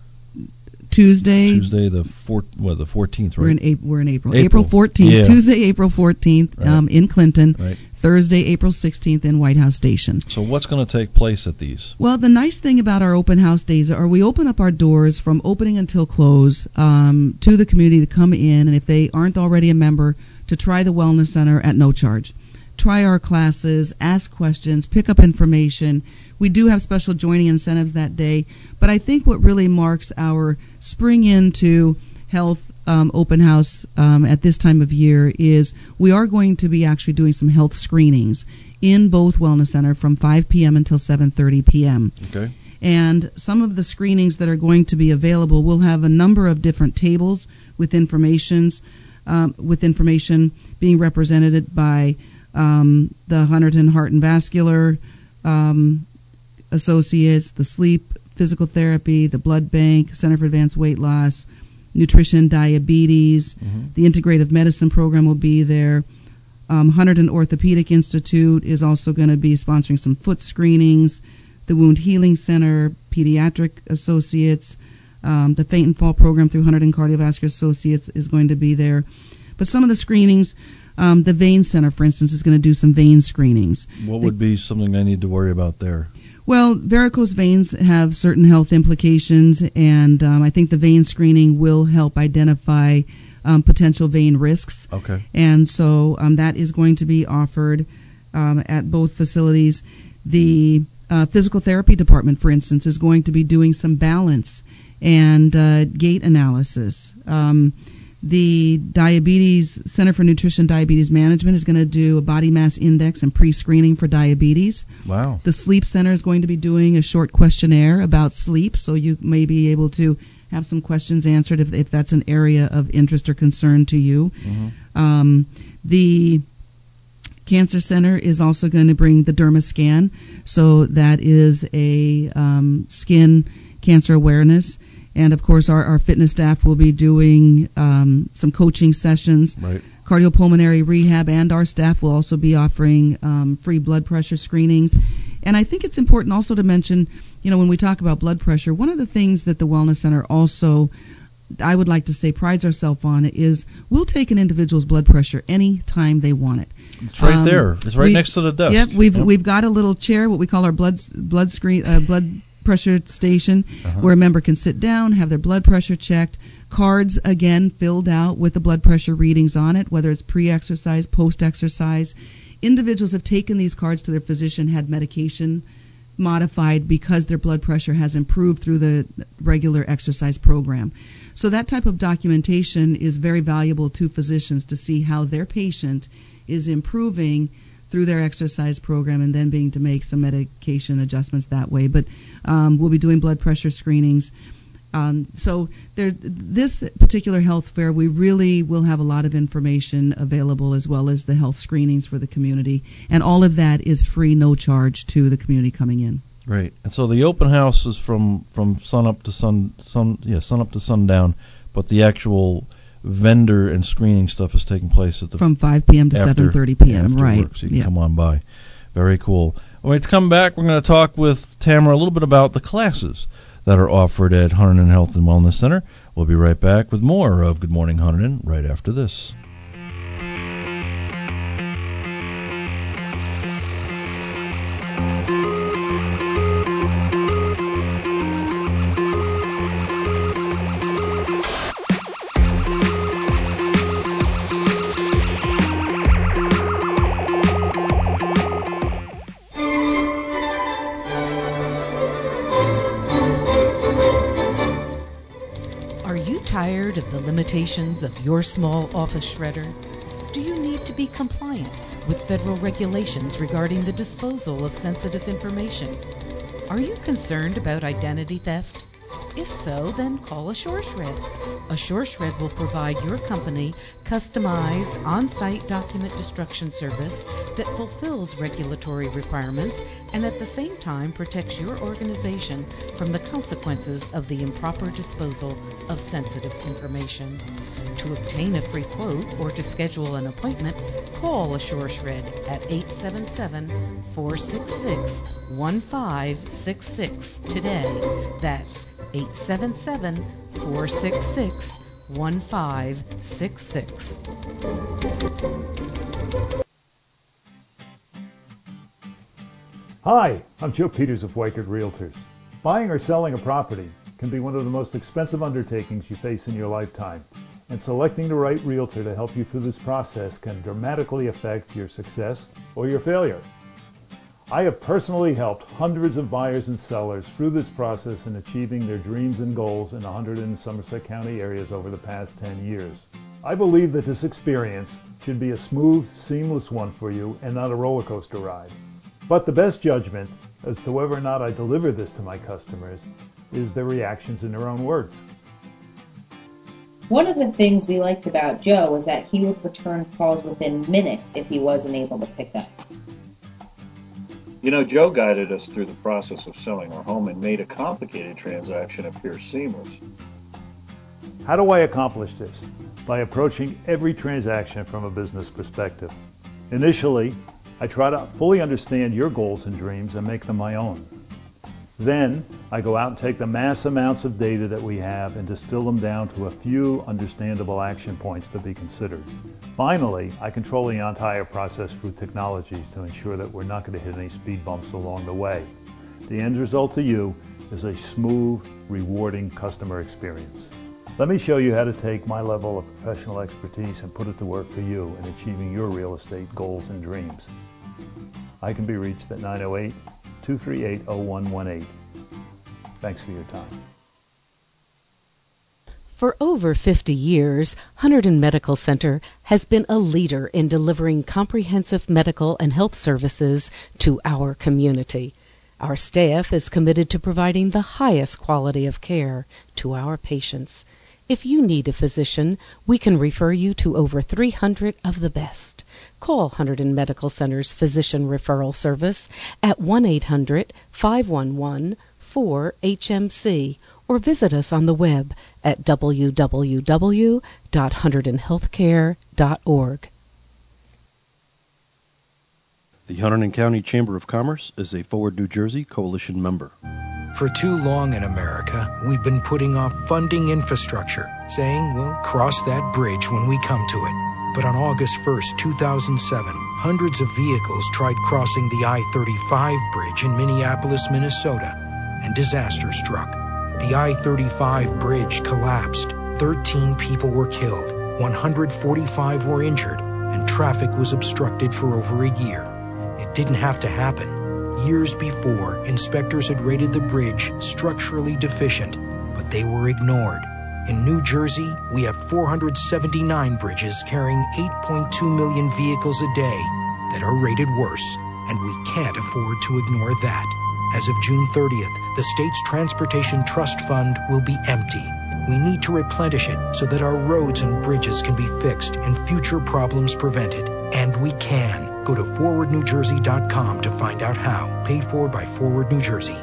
Tuesday. Tuesday the four, well, the fourteenth, right? We're in April. We're in April. April. April fourteenth. Yeah. Tuesday, April fourteenth, Right. um, in Clinton. Right. Thursday, April sixteenth, in White House Station. So what's going to take place at these? Well, the nice thing about our open house days are we open up our doors from opening until close um, to the community to come in, and if they aren't already a member, to try the Wellness Center at no charge. Try our classes, ask questions, pick up information. We do have special joining incentives that day, but I think what really marks our spring into health um, open house um, at this time of year is we are going to be actually doing some health screenings in both Wellness Center from five p.m. until seven thirty p.m. Okay. And some of the screenings that are going to be available will have a number of different tables with informations, um, with information being represented by um, the Hunterdon Heart and Vascular um, Associates, the Sleep Physical Therapy, the Blood Bank, Center for Advanced Weight Loss, Nutrition, Diabetes, Mm-hmm. the Integrative Medicine program will be there. Um, Hunterdon Orthopedic Institute is also going to be sponsoring some foot screenings. The Wound Healing Center, Pediatric Associates, um, the Faint and Fall program through Hunterdon Cardiovascular Associates is going to be there. But some of the screenings, um, the Vein Center, for instance, is going to do some vein screenings. What They- would be something I need to worry about there? Well, varicose veins have certain health implications, and um, I think the vein screening will help identify um, potential vein risks. Okay. And so um, that is going to be offered um, at both facilities. The uh, physical therapy department, for instance, is going to be doing some balance and uh, gait analysis. Um, the Diabetes Center for Nutrition Diabetes Management is going to do a body mass index and pre-screening for diabetes. Wow. The Sleep Center is going to be doing a short questionnaire about sleep, so you may be able to have some questions answered if, if that's an area of interest or concern to you. Mm-hmm. Um, the Cancer Center is also going to bring the Dermascan, so that is a um, skin cancer awareness. And, of course, our, our fitness staff will be doing um, some coaching sessions. Right. Cardiopulmonary rehab and our staff will also be offering um, free blood pressure screenings. And I think it's important also to mention, you know, when we talk about blood pressure, one of the things that the Wellness Center also, I would like to say, prides ourselves on is we'll take an individual's blood pressure any time they want it. It's right Um, there. It's right we- next to the desk. Yep, we've Yep. we've got a little chair, what we call our blood blood screen uh, blood pressure station, Uh-huh. where a member can sit down, have their blood pressure checked. Cards again filled out with the blood pressure readings on it, whether it's pre-exercise, post-exercise. Individuals have taken these cards to their physician, had medication modified because their blood pressure has improved through the regular exercise program. So that type of documentation is very valuable to physicians to see how their patient is improving through their exercise program and then being to make some medication adjustments that way. But um, we'll be doing blood pressure screenings. Um, so there, this particular health fair, we really will have a lot of information available as well as the health screenings for the community. And all of that is free, no charge to the community coming in. Great. And so the open house is from, from sun up to sun, sun, yeah, sun up to sundown, but the actual vendor and screening stuff is taking place at the From five p.m. to after- seven thirty p.m., after right. work, so you can Yeah. come on by. Very cool. When we come back, we're going to talk with Tamara a little bit about the classes that are offered at Hunterdon Health and Wellness Center. We'll be right back with more of Good Morning Hunterdon right after this. Are you tired of the limitations of your small office shredder? Do you need to be compliant with federal regulations regarding the disposal of sensitive information? Are you concerned about identity theft? If so, then call AssureShred. AssureShred will provide your company customized on-site document destruction service that fulfills regulatory requirements and at the same time protects your organization from the consequences of the improper disposal of sensitive information. To obtain a free quote or to schedule an appointment, call AssureShred at eight seven seven, four six six, one five six six today. That's eight seven seven, four six six, one five six six. Hi, I'm Joe Peters of Weichert Realtors. Buying or selling a property can be one of the most expensive undertakings you face in your lifetime, and selecting the right realtor to help you through this process can dramatically affect your success or your failure. I have personally helped hundreds of buyers and sellers through this process in achieving their dreams and goals in one hundred and Somerset County areas over the past ten years. I believe that this experience should be a smooth, seamless one for you and not a roller coaster ride. But the best judgment as to whether or not I deliver this to my customers is their reactions in their own words. One of the things we liked about Joe was that he would return calls within minutes if he wasn't able to pick up. You know, Joe guided us through the process of selling our home and made a complicated transaction appear seamless. How do I accomplish this? By approaching every transaction from a business perspective. Initially, I try to fully understand your goals and dreams and make them my own. Then, I go out and take the mass amounts of data that we have and distill them down to a few understandable action points to be considered. Finally, I control the entire process through technology to ensure that we're not going to hit any speed bumps along the way. The end result to you is a smooth, rewarding customer experience. Let me show you how to take my level of professional expertise and put it to work for you in achieving your real estate goals and dreams. I can be reached at nine oh eight, two three eight, oh one one eight. Thanks for your time. For over fifty years, Hunterdon Medical Center has been a leader in delivering comprehensive medical and health services to our community. Our staff is committed to providing the highest quality of care to our patients. If you need a physician, we can refer you to over three hundred of the best. Call Hunterdon Medical Center's Physician Referral Service at one eight hundred, five one one, four H M C or visit us on the web at w w w dot hunterdon healthcare dot org. The Hunterdon County Chamber of Commerce is a Forward New Jersey Coalition member. For too long in America, we've been putting off funding infrastructure, saying we'll cross that bridge when we come to it. But on August first, two thousand seven, hundreds of vehicles tried crossing the I thirty-five bridge in Minneapolis, Minnesota, and disaster struck. The I thirty-five bridge collapsed. thirteen people were killed, one hundred forty-five were injured, and traffic was obstructed for over a year. It didn't have to happen. Years before, inspectors had rated the bridge structurally deficient, but they were ignored. In New Jersey, we have four hundred seventy-nine bridges carrying eight point two million vehicles a day that are rated worse, and we can't afford to ignore that. As of June thirtieth, the state's Transportation Trust Fund will be empty. We need to replenish it so that our roads and bridges can be fixed and future problems prevented. And we can. Go to forward new jersey dot com to find out how. Paid for by Forward New Jersey.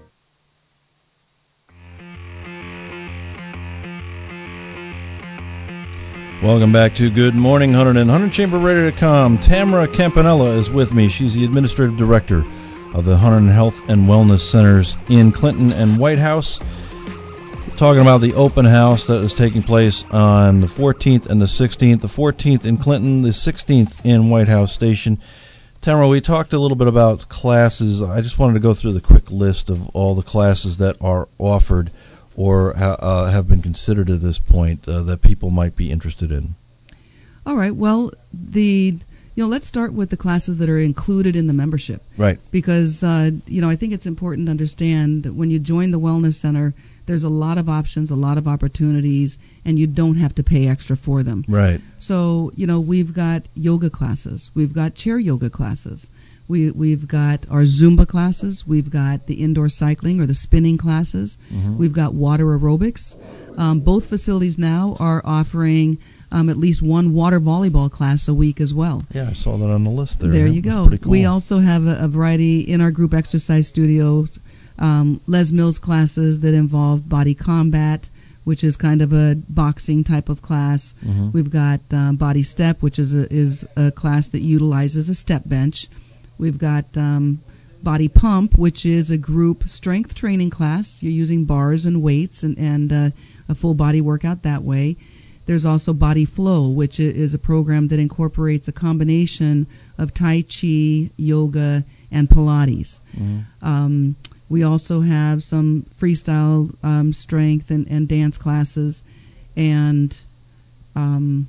Welcome back to Good Morning Hunterdon. Hunterdon Chamber Radio dot com. Tamara Campanella is with me. She's the Administrative Director of the Hunterdon Health and Wellness Centers in Clinton and White House. We're talking about the open house that is taking place on the fourteenth and the sixteenth. The fourteenth in Clinton, the sixteenth in White House Station. Tamara, we talked a little bit about classes. I just wanted to go through the quick list of all the classes that are offered or uh, have been considered at this point uh, that people might be interested in. All right. Well, the you know, let's start with the classes that are included in the membership. Right. Because, uh, you know, I think it's important to understand that when you join the Wellness Center, there's a lot of options, a lot of opportunities, and you don't have to pay extra for them. Right. So, you know, we've got yoga classes. We've got chair yoga classes. We, we've got our Zumba classes. We've got the indoor cycling or the spinning classes. Mm-hmm. We've got water aerobics. Um, both facilities now are offering um, at least one water volleyball class a week as well. Yeah, I saw that on the list there. There yeah, you go. Pretty cool. We also have a, a variety in our group exercise studios. Um, Les Mills classes that involve body combat, which is kind of a boxing type of class. Mm-hmm. We've got um, body step, which is a, is a class that utilizes a step bench. We've got um, body pump, which is a group strength training class. You're using bars and weights and, and uh, a full body workout that way. There's also body flow, which is a program that incorporates a combination of Tai Chi, yoga, and Pilates. Mm-hmm. Um, we also have some freestyle um, strength and, and dance classes, and um,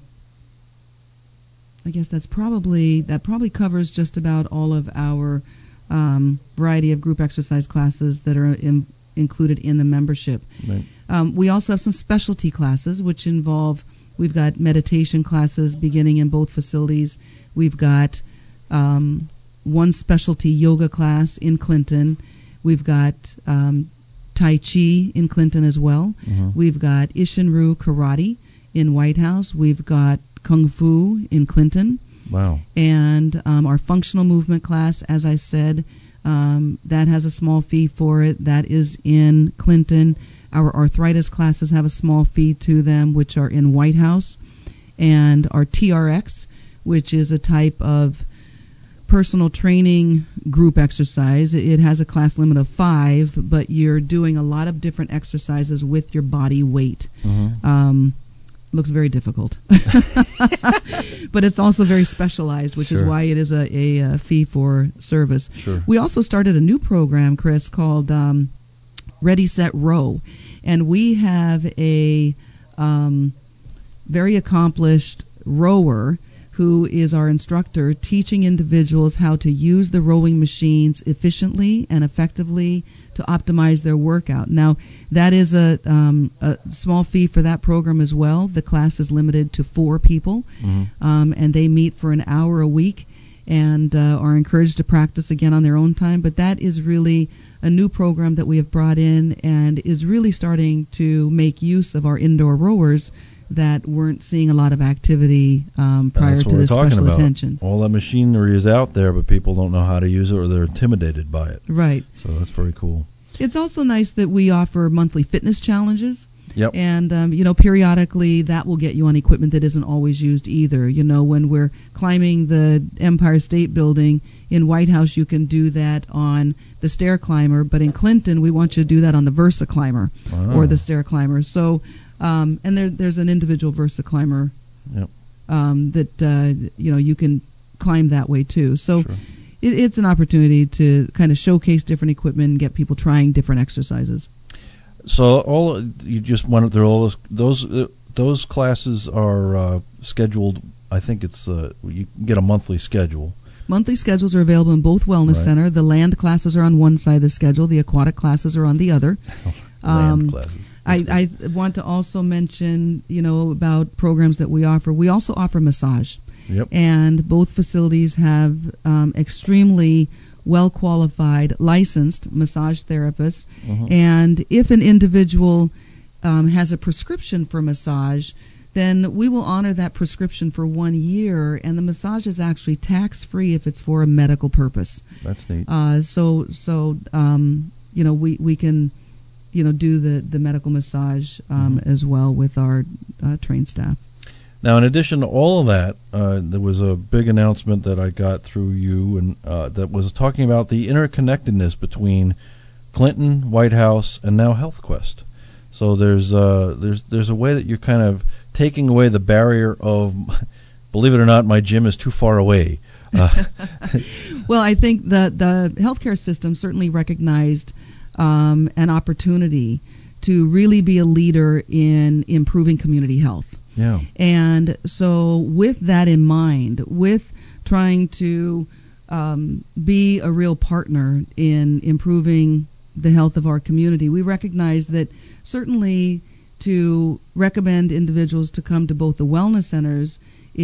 I guess that's probably that probably covers just about all of our um, variety of group exercise classes that are in, included in the membership. Right. Um, we also have some specialty classes, which involve, we've got meditation classes beginning in both facilities. We've got um, one specialty yoga class in Clinton. We've got um, Tai Chi in Clinton as well. Mm-hmm. We've got Ishinryu Karate in White House. We've got Kung Fu in Clinton. Wow. And um, our functional movement class, as I said, um, that has a small fee for it. That is in Clinton. Our arthritis classes have a small fee to them, which are in White House. And our T R X, which is a type of personal training group exercise. It has a class limit of five, but you're doing a lot of different exercises with your body weight. Mm-hmm. Um, looks very difficult. But it's also very specialized, which sure. is why it is a, a, a fee for service. Sure. We also started a new program, Chris, called um, Ready, Set, Row. And we have a um, very accomplished rower who is our instructor, teaching individuals how to use the rowing machines efficiently and effectively to optimize their workout. Now, that is a, um, a small fee for that program as well. The class is limited to four people, mm-hmm. um, and they meet for an hour a week and uh, are encouraged to practice again on their own time. But that is really a new program that we have brought in and is really starting to make use of our indoor rowers that weren't seeing a lot of activity um, prior to this special about. attention. All that machinery is out there, but people don't know how to use it or they're intimidated by it. Right. So that's very cool. It's also nice that we offer monthly fitness challenges. Yep. And, um, you know, periodically that will get you on equipment that isn't always used either. You know, when we're climbing the Empire State Building in White House, you can do that on the stair climber, but in Clinton, we want you to do that on the Versa climber wow. or the stair climber. So, Um, and there, there's an individual Versa climber yep. um, that uh, you know you can climb that way too. So sure. it, it's an opportunity to kind of showcase different equipment and get people trying different exercises. So all you just went through all those those, uh, those classes are uh, scheduled. I think it's uh, you get a monthly schedule. Monthly schedules are available in both wellness right. center. The land classes are on one side of the schedule. The aquatic classes are on the other. land um, classes. I, I want to also mention, you know, about programs that we offer. We also offer massage. Yep. And both facilities have um, extremely well-qualified, licensed massage therapists. Mm-hmm. And if an individual um, has a prescription for massage, then we will honor that prescription for one year, and the massage is actually tax-free if it's for a medical purpose. That's neat. Uh, so, so um, you know, we, we can... you know, do the, the medical massage um, mm-hmm. as well with our uh, trained staff. Now, in addition to all of that, uh, there was a big announcement that I got through you, and uh, that was talking about the interconnectedness between Clinton, White House, and now HealthQuest. So there's uh, there's there's a way that you're kind of taking away the barrier of, believe it or not, my gym is too far away. Uh, well, I think the the healthcare system certainly recognized Um, an opportunity to really be a leader in improving community health. Yeah. And so with that in mind, with trying to um, be a real partner in improving the health of our community. We recognize that certainly to recommend individuals to come to both the wellness centers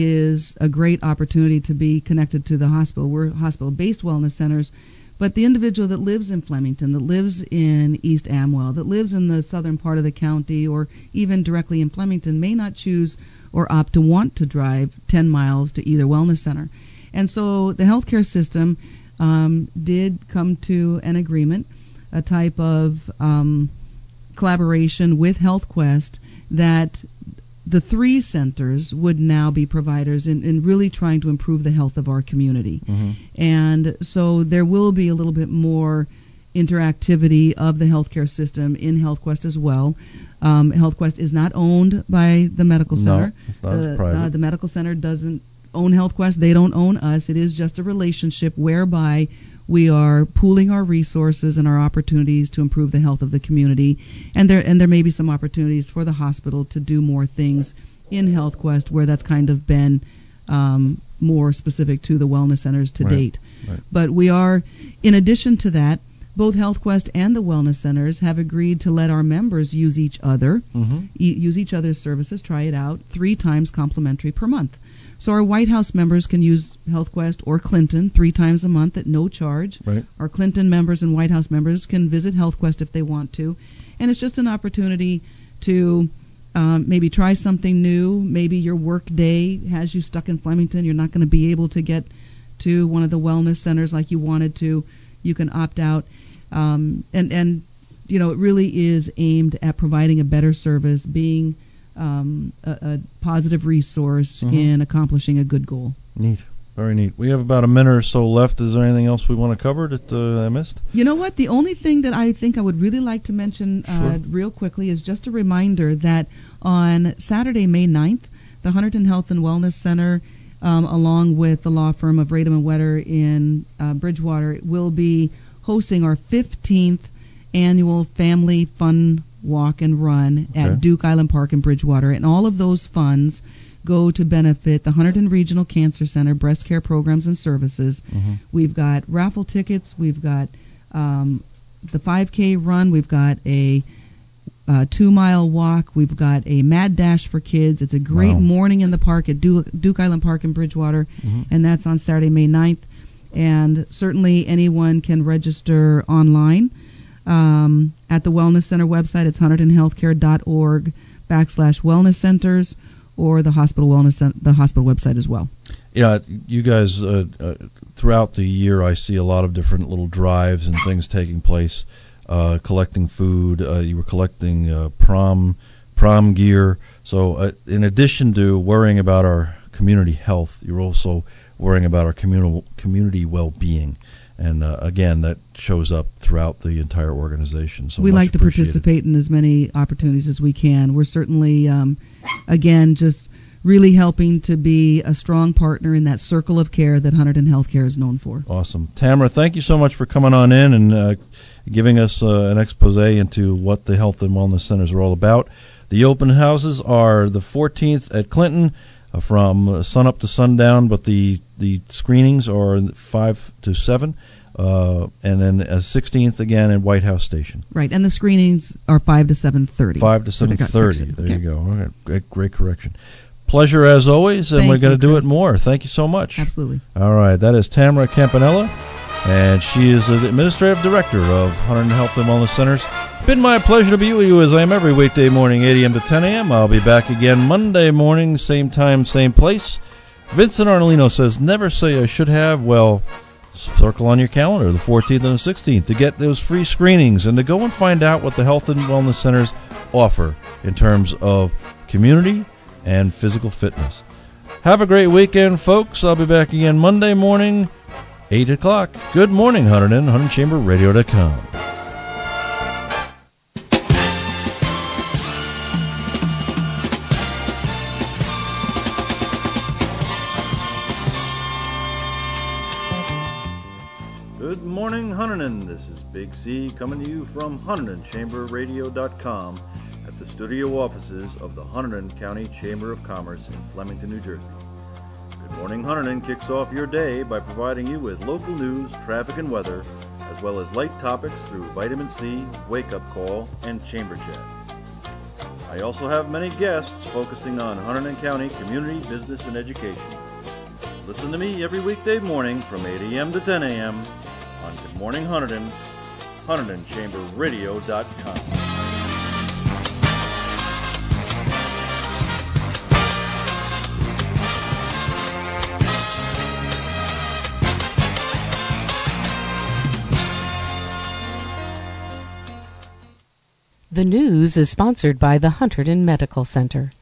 is a great opportunity to be connected to the hospital. We're hospital-based wellness centers, but the individual that lives in Flemington, that lives in East Amwell, that lives in the southern part of the county, or even directly in Flemington, may not choose or opt to want to drive ten miles to either wellness center. And so the healthcare system um, did come to an agreement, a type of um, collaboration with HealthQuest, that the three centers would now be providers in, in really trying to improve the health of our community. Mm-hmm. And so there will be a little bit more interactivity of the healthcare system in HealthQuest as well. Um, HealthQuest is not owned by the medical center. No, it's not uh, private. Uh, the medical center doesn't own HealthQuest. They don't own us. It is just a relationship whereby we are pooling our resources and our opportunities to improve the health of the community, and there and there may be some opportunities for the hospital to do more things in HealthQuest where that's kind of been um, more specific to the wellness centers to Right. date. Right. But we are, in addition to that, both HealthQuest and the wellness centers have agreed to let our members use each other, Mm-hmm. e- use each other's services, try it out, three times complimentary per month. So our White House members can use HealthQuest or Clinton three times a month at no charge. Right. Our Clinton members and White House members can visit HealthQuest if they want to. And it's just an opportunity to um, maybe try something new. Maybe your work day has you stuck in Flemington. You're not going to be able to get to one of the wellness centers like you wanted to. You can opt out. Um, and, and, you know, it really is aimed at providing a better service, being um, a, a positive resource Mhm. in accomplishing a good goal. Neat. Very neat. We have about a minute or so left. Is there anything else we want to cover that uh, I missed? You know what? The only thing that I think I would really like to mention uh, Sure. real quickly is just a reminder that on Saturday, May ninth, the Hunterdon Health and Wellness Center, um, along with the law firm of Radom and Wetter in uh, Bridgewater, will be hosting our fifteenth annual Family Fun Walk and Run at Okay. Duke Island Park in Bridgewater. And all of those funds go to benefit the Hunterdon Regional Cancer Center breast care programs and services. Mhm. We've got raffle tickets. We've got um, the five K run. We've got a uh, two-mile walk. We've got a Mad Dash for kids. It's a great Wow. morning in the park at Duke, Duke Island Park in Bridgewater, Mhm. and that's on Saturday, May ninth. And certainly anyone can register online um, at the Wellness Center website. It's hunterdonhealthcare.org backslash wellness centers, or the hospital wellness cen- the hospital website as well. Yeah, you guys, uh, uh, throughout the year, I see a lot of different little drives and things taking place, uh, collecting food. Uh, you were collecting uh, prom prom gear. So uh, in addition to worrying about our community health, you're also worrying about our communal community well-being. And uh, again, that shows up throughout the entire organization. So we much like to appreciated. participate in as many opportunities as we can. We're certainly, um, again, just really helping to be a strong partner in that circle of care that Hunterdon Healthcare is known for. Awesome. Tamara, thank you so much for coming on in and uh, giving us uh, an expose into what the health and wellness centers are all about. The open houses are the fourteenth at Clinton uh, from uh, sun up to sundown, but the, the screenings are five to seven, uh, and then uh, sixteenth again at White House Station. Right, and the screenings are five to seven thirty. five to seven thirty. There Okay. you go. Okay. Great, great correction. Pleasure as always, and Thank we're going to you, do it Chris. more. Thank you so much. Absolutely. All right, that is Tamara Campanella, and she is the Administrative Director of Hunterdon Health and Wellness Centers. Been my pleasure to be with you as I am every weekday morning, eight a.m. to ten a.m. I'll be back again Monday morning, same time, same place. Vincent Arnolino says, never say I should have. Well, circle on your calendar the fourteenth and the sixteenth to get those free screenings and to go and find out what the Health and Wellness Centers offer in terms of community and physical fitness. Have a great weekend, folks. I'll be back again Monday morning, eight o'clock. Good morning, Hunterdon, Hunterdon Chamber Radio dot com. Good morning, Hunterdon. This is Big C coming to you from Hunterdon Chamber Radio dot com at the studio offices of the Hunterdon County Chamber of Commerce in Flemington, New Jersey. Good Morning Hunterdon kicks off your day by providing you with local news, traffic, and weather as well as light topics through Vitamin C, Wake Up Call, and Chamber Chat. I also have many guests focusing on Hunterdon County community, business, and education. Listen to me every weekday morning from eight a.m. to ten a.m. on Good Morning Hunterdon, Hunterdon Chamber Radio dot com. The news is sponsored by the Hunterdon Medical Center.